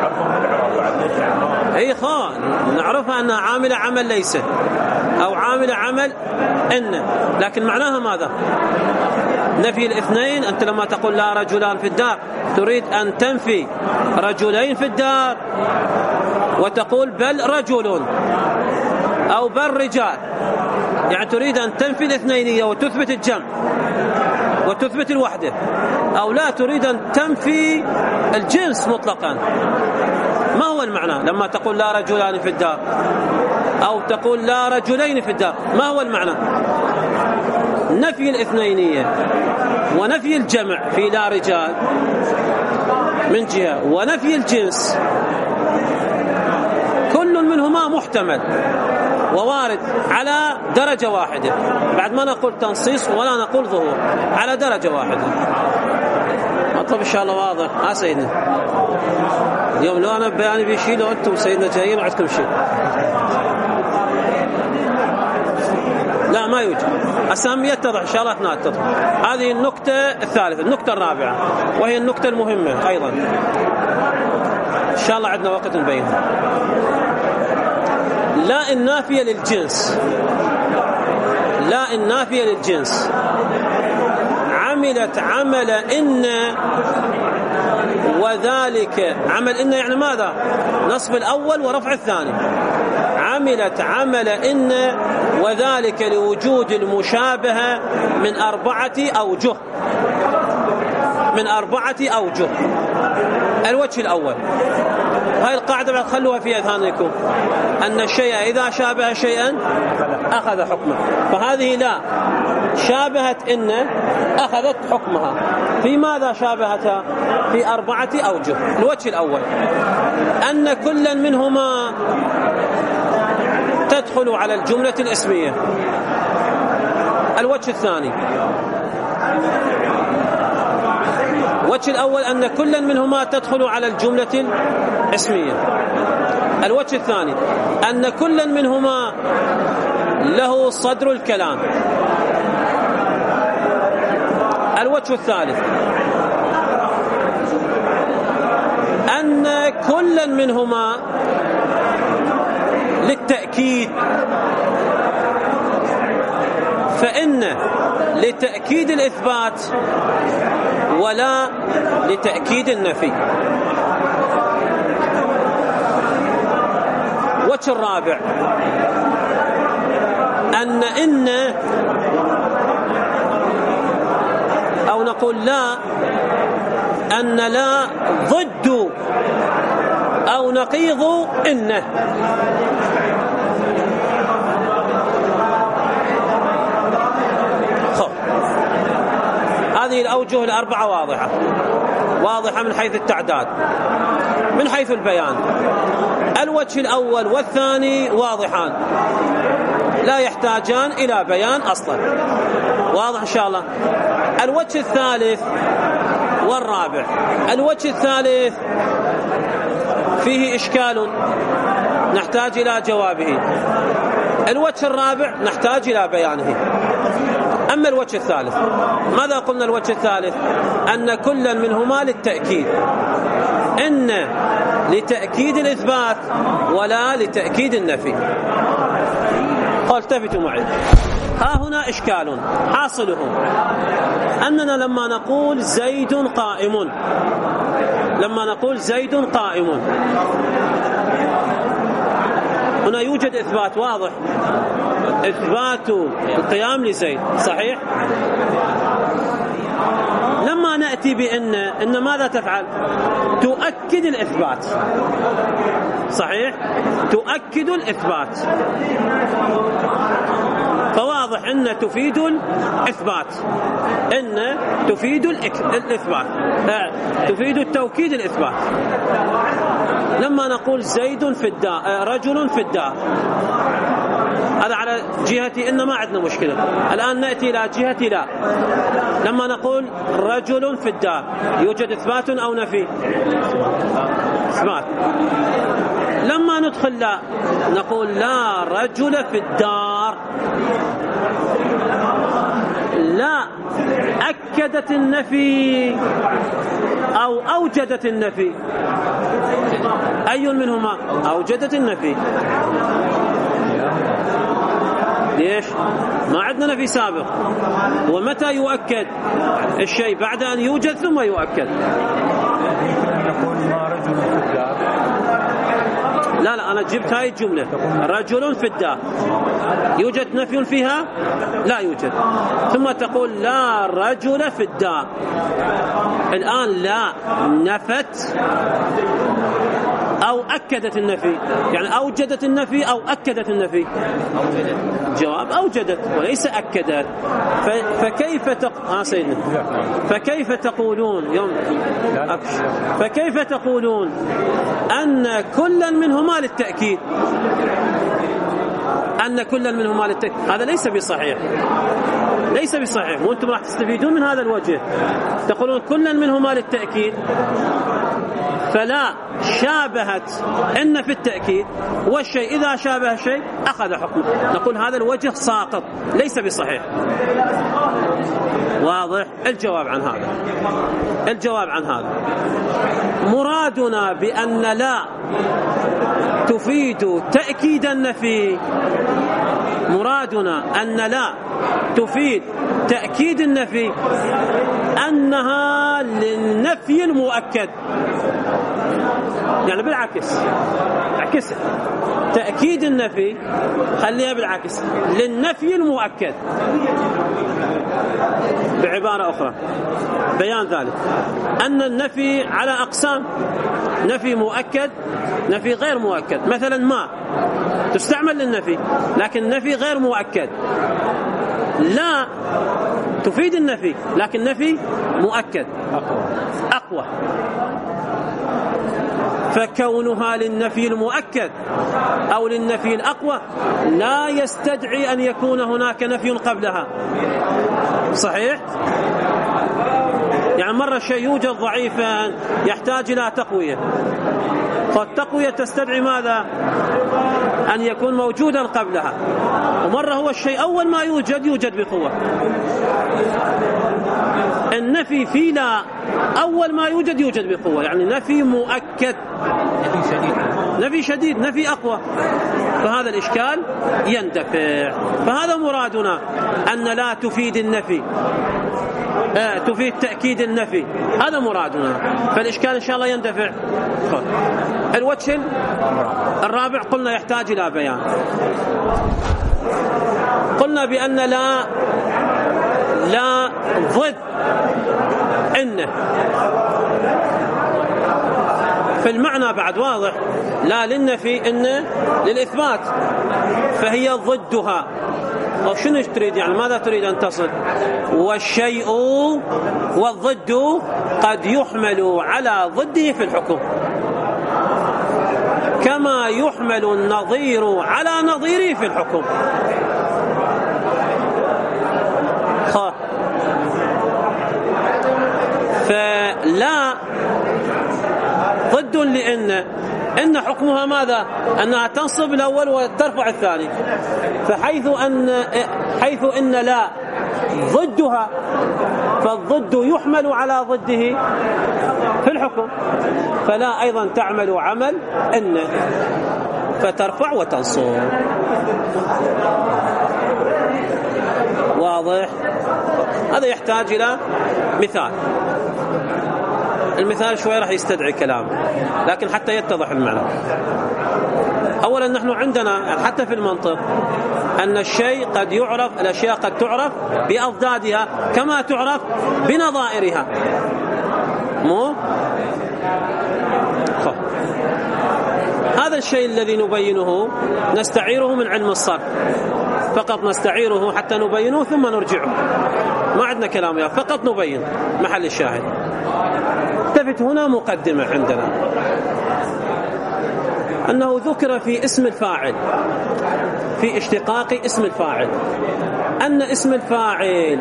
هي خاء نعرفها أنها عاملة عمل ليس أو عاملة عمل إن، لكن معناها ماذا؟ نفي الاثنين. أنت لما تقول لا رجلان في الدار تريد أن تنفي رجلين في الدار، وتقول بل رجل أو بل رجال، يعني تريد أن تنفي الاثنينية وتثبت الجمع وتثبت الوحدة، أو لا تريد أن تنفي الجنس مطلقا. ما هو المعنى لما تقول لا رجلان في الدار أو تقول لا رجلين في الدار؟ ما هو المعنى؟ نفي الاثنينية ونفي الجمع في لا رجال من جهة، ونفي الجنس، كل منهما محتمل ووارد على درجة واحدة، بعد ما نقول تنصيص ولا نقول ظهور، على درجة واحدة. مطلب إن شاء الله واضح. ها سيدنا، اليوم لو أنا بياني بيشيل وأنتم سيدنا جايين وعندكم شيء. لا ما يوجد. أسهم يتضح إن شاء الله اثنان تضح. هذه النكتة الثالثة. النكتة الرابعة وهي النكتة المهمة أيضا، إن شاء الله عندنا وقت نبينها. لا النافية للجنس، لا النافية للجنس عملت عمل إن، وذلك عمل إن يعني ماذا؟ نصب الأول ورفع الثاني. عملت عمل إن وذلك لوجود المشابهة من أربعة أوجه، من أربعة أوجه. الوجه الأول، هاي القاعدة بعد خلوها في أذهانكم، أن الشيء إذا شابه شيئا أخذ حكمه، فهذه لا شابهت إن أخذت حكمها. في ماذا شابهتها؟ في أربعة أوجه. الوجه الأول أن كلا منهما تدخل على الجملة الاسمية. الوجه الثاني، الوجه الأول أن كلا منهما تدخل على الجملة الاسمية. الوجه الثاني أن كلا منهما له صدر الكلام. الوجه الثالث أن كلا منهما للتأكيد، فإن لتأكيد الإثبات ولا لتأكيد النفي. وجه الرابع أن إن أو نقول لا أن لا ضد أو نقيض إنه. خب هذه الأوجه الأربعة واضحة واضحة من حيث التعداد. من حيث البيان الوجه الأول والثاني واضحان لا يحتاجان إلى بيان أصلا، واضح إن شاء الله. الوجه الثالث والرابع، الوجه الثالث فيه إشكال نحتاج إلى جوابه، الوجه الرابع نحتاج إلى بيانه. أما الوجه الثالث ماذا قلنا؟ الوجه الثالث أن كل منهما للتأكيد، إن لتأكيد الإثبات ولا لتأكيد النفي. قال التفتوا معي، ها هنا إشكال حاصله أننا لما نقول زيد قائم، لما نقول زيد قائم هنا يوجد إثبات واضح، إثبات القيام لزيد صحيح. لما نأتي بأن إن ماذا تفعل؟ تؤكد الإثبات صحيح، تؤكد الإثبات، فواضح أن تفيد الإثبات، أن تفيد الإثبات، تفيد التوكيد الإثبات. لما نقول زيد في الدار، رجل في الدار، هذا على جهة إن ما عندنا مشكلة. الآن نأتي إلى جهة لا، لما نقول رجل في الدار يوجد إثبات أو نفي؟ إثبات. لما ندخل لا نقول لا رجل في الدار، لا أكدت النفي أو أوجدت النفي؟ أي منهما؟ أوجدت النفي. ليش؟ ما عندنا نفي سابق. ومتى يؤكد الشيء؟ بعد أن يوجد ثم يؤكد. لا لا أنا جبت هاي الجملة، رجل في الدار يوجد نفي فيها؟ لا يوجد. ثم تقول لا رجل في الدار، الآن لا نفت أو أكدت النفي، يعني أوجدت النفي أو أكدت النفي؟ جواب أوجدت وليس أكدت. فكيف تق... آه سيدنا فكيف تقولون يوم فكيف تقولون أن كل منهما للتأكيد، أن كل منهما للتأكيد؟ هذا ليس بصحيح، ليس بصحيح. وأنتم راح تستفيدون من هذا الوجه، تقولون كل منهما للتأكيد، فلا شابهت إن في التأكيد، والشيء إذا شابه شيء أخذ حكمه. نقول هذا الوجه ساقط ليس بصحيح. واضح؟ الجواب عن هذا، الجواب عن هذا مرادنا بأن لا تفيد تأكيد النفي، مرادنا أن لا تفيد تأكيد النفي أنها للنفي المؤكد، يعني بالعكس عكسها، تأكيد النفي خليها بالعكس للنفي المؤكد. بعبارة أخرى بيان ذلك أن النفي على أقسام، نفي مؤكد نفي غير مؤكد. مثلا ما تستعمل للنفي لكن نفي غير مؤكد، لا تفيد النفي لكن نفي مؤكد أقوى. فكونها للنفي المؤكد أو للنفي الأقوى لا يستدعي أن يكون هناك نفي قبلها. صحيح؟ يعني مرة شيء يوجد ضعيفا يحتاج إلى تقوية، فالتقوية تستدعي ماذا؟ أن يكون موجودا قبلها. ومرة هو الشيء أول ما يوجد يوجد بقوة. النفي في لا أول ما يوجد يوجد بقوة، يعني نفي مؤكد، نفي شديد، نفي أقوى. فهذا الإشكال يندفع. فهذا مرادنا أن لا تفيد النفي، آه تفيد تأكيد النفي، هذا مرادنا. فالإشكال إن شاء الله يندفع. الوجه الرابع قلنا يحتاج إلى بيان. قلنا بأن لا لا ضد إن في المعنى بعد واضح، لا للنفي إن للإثبات، فهي ضدها. وشنو تريد يعني ماذا تريد أن تصل؟ والشيء والضد قد يحمل على ضده في الحكم كما يحمل النظير على نظيره في الحكم. فلا ضد لإن، إن حكمها ماذا؟ أنها تنصب الأول وترفع الثاني. فحيث أن حيث إن لا ضدها، فالضد يحمل على ضده في الحكم، فلا أيضا تعمل عمل إن فترفع وتنصب. واضح؟ هذا يحتاج إلى مثال. المثال شوي راح يستدعي كلام، لكن حتى يتضح المعنى. أولا نحن عندنا حتى في المنطق أن الشيء قد يعرف، الأشياء قد تعرف بأضدادها كما تعرف بنظائرها. مو خ. هذا الشيء الذي نبينه نستعيره من علم الصرف فقط، نستعيره حتى نبينه ثم نرجعه، ما عندنا كلام يا فقط نبين محل الشاهد. التفت هنا مقدمة عندنا أنه ذكر في اسم الفاعل، في اشتقاق اسم الفاعل، أن اسم الفاعل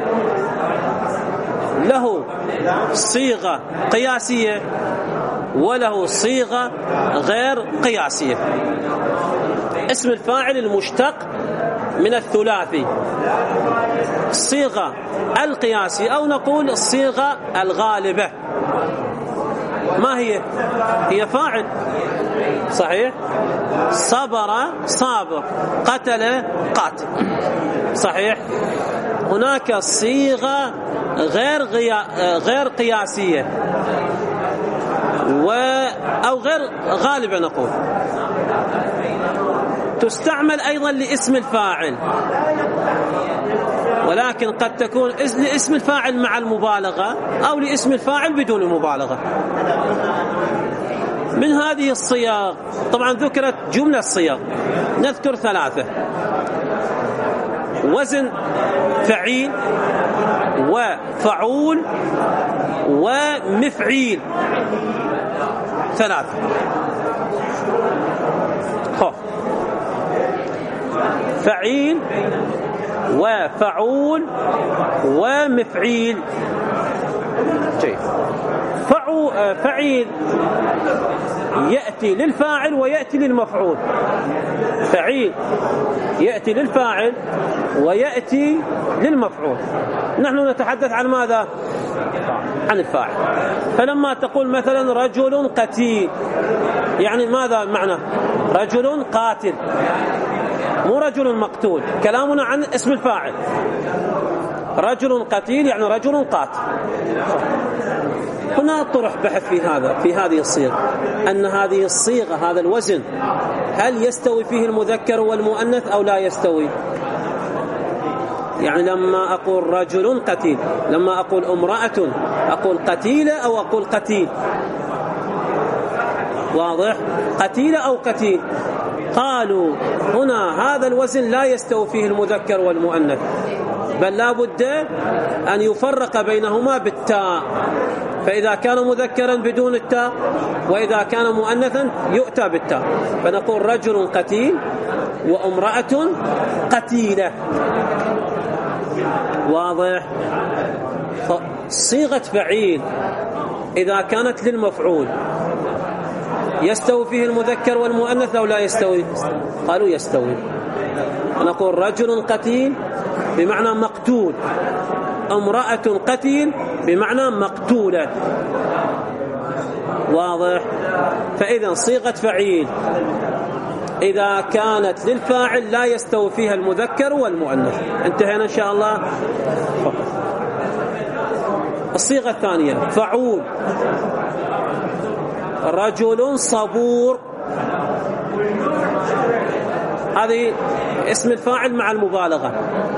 له صيغة قياسية وله صيغة غير قياسية. اسم الفاعل المشتق من الثلاثي، الصيغة القياسية أو نقول الصيغة الغالبة، ما هي؟ هي فاعل، صحيح؟ صبر صابر، قتل قاتل، صحيح؟ هناك صيغة غير غيا... غير قياسية و... أو غير غالبة نقول، تستعمل أيضا لاسم الفاعل، ولكن قد تكون لاسم الفاعل مع المبالغة أو لاسم الفاعل بدون المبالغة. من هذه الصيغ طبعا ذكرت جملة صيغ، نذكر ثلاثة: وزن فعيل وفعول ومفعيل، ثلاثة. خو. فعيل وفعول ومفعيل. جيد. فعيل يأتي للفاعل ويأتي للمفعول، فعيل يأتي للفاعل ويأتي للمفعول. نحن نتحدث عن ماذا؟ عن الفاعل. فلما تقول مثلا رجل قتيل، يعني ماذا معنى؟ رجل قاتل، مو رجل مقتول. كلامنا عن اسم الفاعل. رجل قتيل يعني رجل قاتل. هنا طرح بحث في هذا في هذه الصيغة، أن هذه الصيغة هذا الوزن هل يستوي فيه المذكر والمؤنث أو لا يستوي؟ يعني لما أقول رجل قتيل، لما أقول امرأة أقول قتيلة أو أقول قتيل؟ واضح؟ قتيلة أو قتيل؟ قالوا هنا هذا الوزن لا يستوي فيه المذكر والمؤنث، بل لا بد أن يفرق بينهما بالتاء، فإذا كان مذكرا بدون التاء وإذا كان مؤنثا يؤتى بالتاء، فنقول رجل قتيل وامرأة قتيلة. واضح؟ صيغة فعيل إذا كانت للمفعول يستوي فيه المذكر والمؤنث أو لا يستوي؟ قالوا يستوي. نقول رجل قتيل بمعنى مقتول، امرأة قتيل بمعنى مقتولة. واضح؟ فإذا صيغة فعيل إذا كانت للفاعل لا يستوي فيها المذكر والمؤنث. انتهينا إن شاء الله. الصيغة الثانية فعول، رجل صبور، هذه اسم الفاعل مع المبالغة.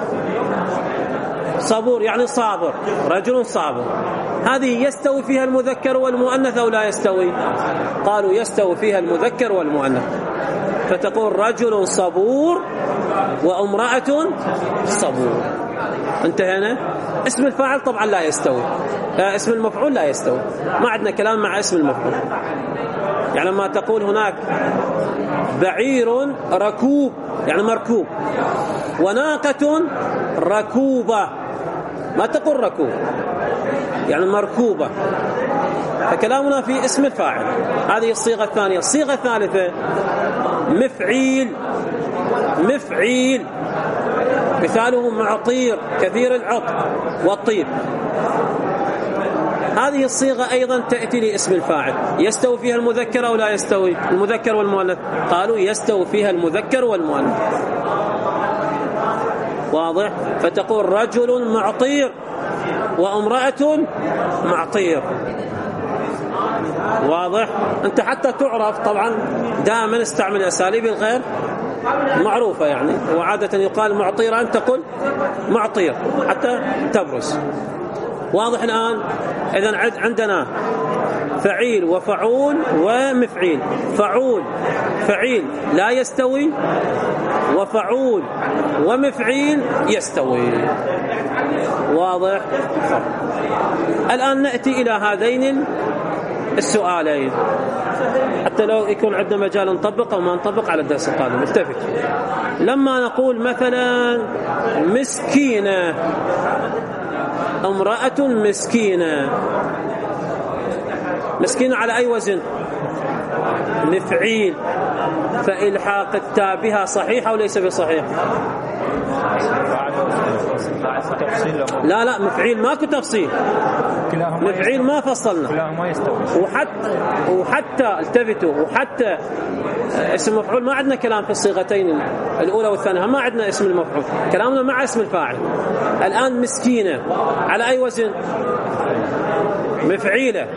صبور يعني صابر، رجل صابر. هذه يستوي فيها المذكر والمؤنث أو لا يستوي؟ قالوا يستوي فيها المذكر والمؤنث، فتقول رجل صبور وامرأة صبور. انتهينا. اسم الفاعل طبعا لا يستوي، اسم المفعول لا يستوي، ما عندنا كلام مع اسم المفعول. يعني لما تقول هناك بعير ركوب يعني مركوب، وناقة ركوبة، ما تقول ركوب يعني مركوبة، فكلامنا في اسم الفاعل. هذه الصيغة الثانية. الصيغة الثالثة مفعيل. مفعيل مثاله معطير كثير العطر والطيب. هذه الصيغة أيضا تأتي لاسم الفاعل. يستوي فيها المذكر أو لا يستوي؟ المذكر والمؤنث. قالوا يستوي فيها المذكر والمؤنث. واضح؟ فتقول رجل معطير وامرأة معطير. واضح؟ أنت حتى تعرف طبعا دائما استعمل أساليب الغير معروفة، يعني وعادة يقال معطير، أنت تقول معطير حتى تبرز. واضح الآن؟ إذن عندنا فعيل وفعول ومفعيل. فعول فعيل لا يستوي، وفعول ومفعيل يستوي. واضح؟ الآن نأتي إلى هذين السؤالين حتى لو يكون عندنا مجال نطبق أو ما نطبق على الدرس القادم. اتفق. لما نقول مثلا مسكينة، امرأة مسكينة، مسكينة على أي وزن؟ مفعيل. فإلحاق التاء بها صحيح أو ليس بصحيح؟ لا لا مفعيل ماكو تفصيل، مفعيل ما فصلنا. وحتى وحتى التفتوا وحتى اسم مفعول ما عندنا كلام في الصيغتين الأولى والثانية، ما عندنا اسم المفعول، كلامنا مع اسم الفاعل. الآن مسكينة على أي وزن؟ مفعيلة.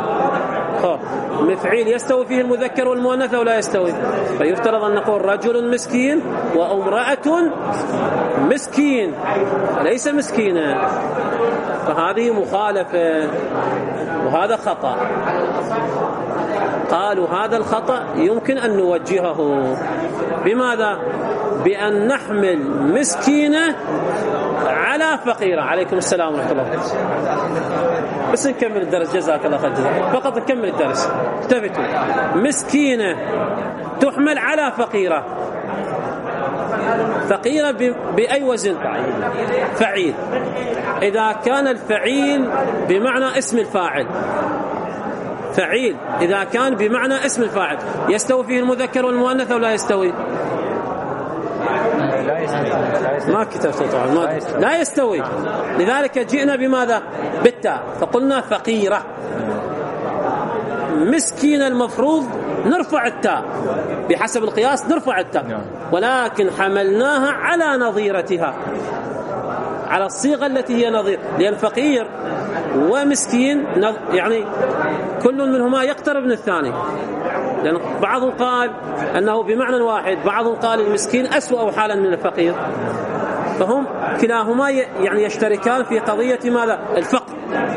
مفعيل يستوي فيه المذكر والمؤنث أو لا يستوي؟ فيفترض أن نقول رجل مسكين وامرأة مسكين، ليس مسكينة. فهذه مخالفة وهذا خطأ. قالوا هذا الخطأ يمكن أن نوجهه. بماذا؟ بأن نحمل مسكينة على فقيرة. عليكم السلام ورحمة الله. بس نكمل الدرس، جزاك الله خير. فقط نكمل الدرس. التفتوا. مسكينة تحمل على فقيرة. فقيرة بأي وزن؟ فعيل. إذا كان الفعيل بمعنى اسم الفاعل، فعيل إذا كان بمعنى اسم الفاعل يستوي فيه المذكر والمؤنث أو لا يستوي؟ ما كتبت طبعا. ما لا يستوي. لذلك جئنا بماذا؟ بالتاء، فقلنا فقيرة. مسكين المفروض نرفع التاء بحسب القياس، نرفع التاء، ولكن حملناها على نظيرتها، على الصيغة التي هي نظير. لأن فقير ومسكين يعني كل منهما يقترب من الثاني، لأن بعضهم قال أنه بمعنى واحد، بعضهم قال المسكين أسوأ حالا من الفقير، فهم كلاهما يعني يشتركان في قضية ماذا؟ الفقر.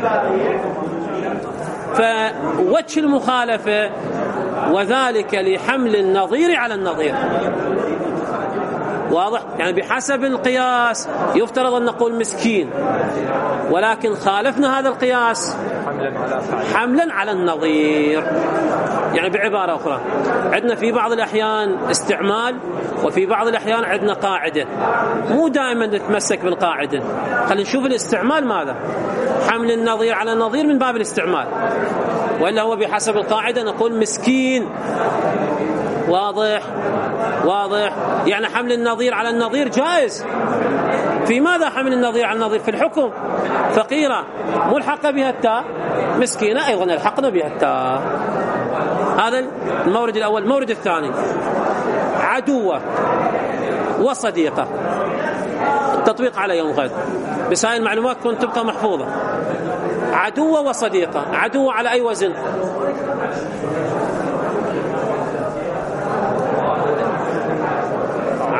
فوجه المخالفة وذلك لحمل النظير على النظير. واضح؟ يعني بحسب القياس يفترض أن نقول مسكين، ولكن خالفنا هذا القياس حملا على النظير. يعني بعبارة أخرى، عندنا في بعض الأحيان استعمال، وفي بعض الأحيان عندنا قاعدة. مو دائما نتمسك بالقاعدة، خلينا نشوف الاستعمال ماذا. حمل النظير على النظير من باب الاستعمال، وإلا هو بحسب القاعدة نقول مسكين. واضح؟ واضح؟ يعني حمل النظير على النظير جائز. في ماذا حمل النظير على النظير؟ في الحكم. فقيرة ملحقة بها التاء، مسكينة أيضا الحقنا بها التاء. هذا المورد الأول. المورد الثاني عدوة وصديقة. التطبيق على يوم غد، بس هاي المعلومات كنت تبقى محفوظة. عدوة وصديقة. عدوة على أي وزن؟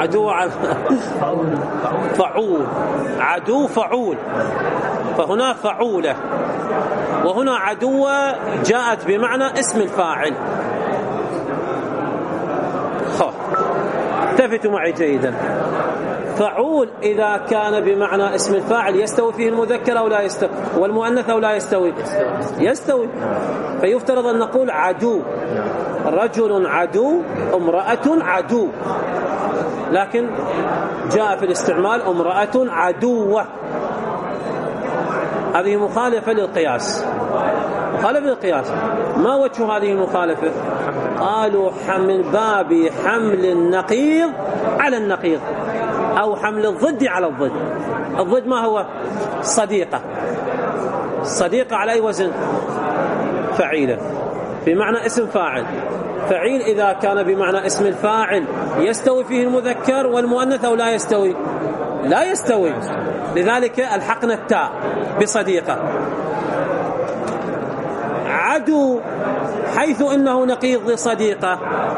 عدو على فعول، عدو فعول، فهنا فعولة، وهنا عدوة جاءت بمعنى اسم الفاعل. خلاص التفتوا معي جيدا. فعول إذا كان بمعنى اسم الفاعل يستوي فيه المذكر أو لا يستوي، والمؤنث أو لا يستوي؟ يستوي. فيفترض أن نقول عدو، رجل عدو، امرأة عدو، لكن جاء في الاستعمال امرأة عدوة. هذه مخالفة للقياس، مخالفة للقياس. ما وجه هذه المخالفة؟ قالوا من باب حمل النقيض على النقيض، أو حمل الضد على الضد. الضد ما هو؟ صديقة. صديقة على أي وزن؟ فعيلة، بمعنى اسم فاعل. فعيل إذا كان بمعنى اسم الفاعل يستوي فيه المذكر والمؤنث أو لا يستوي؟ لا يستوي، لذلك الحقنا التاء بصديقة. عدو حيث إنه نقيض لصديقة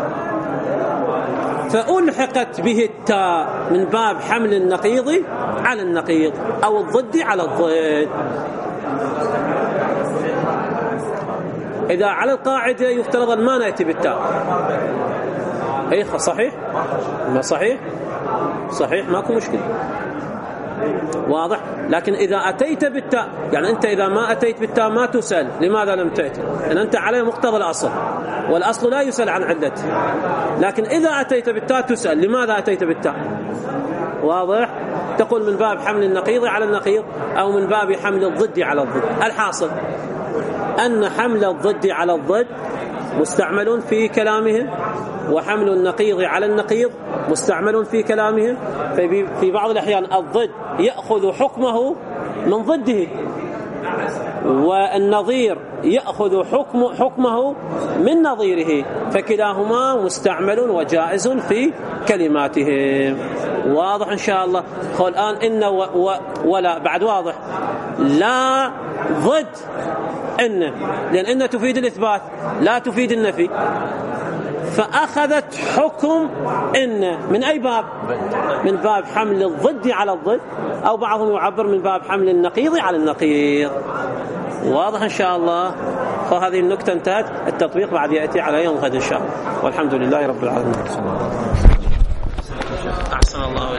فألحقت به التاء من باب حمل النقيض على النقيض أو الضد على الضد. إذا على القاعدة يفترض أن ما نأتي بالتاء. أي صحيح؟ ما صحيح؟ صحيح، ماكو مشكلة، واضح. لكن إذا أتيت بالتاء، يعني أنت إذا ما أتيت بالتاء ما تسأل لماذا لم تأتي، لأن أنت على مقتضى الأصل، والأصل لا يسأل عن علته. لكن إذا أتيت بالتاء تسأل لماذا أتيت بالتاء، واضح. تقول من باب حمل النقيض على النقيض أو من باب حمل الضد على الضد. الحاصل أن حمل الضد على الضد مستعمل في كلامهم، وحمل النقيض على النقيض مستعمل في كلامهم. في بعض الأحيان الضد يأخذ حكمه من ضده، والنظير يأخذ حكم حكمه من نظيره، فكلاهما مستعمل وجائز في كلماتهم. واضح إن شاء الله. قال الآن إن و و ولا بعد واضح. لا ضد إن، لأن إن تفيد الإثبات لا تفيد النفي، فأخذت حكم إن من أي باب؟ من باب حمل الضد على الضد، أو بعضهم يعبر من باب حمل النقيض على النقيض. واضح إن شاء الله. فهذه النكتة انتهت، التطبيق بعد يأتي على يوم غد إن شاء الله، والحمد لله رب العالمين. أحسن الله.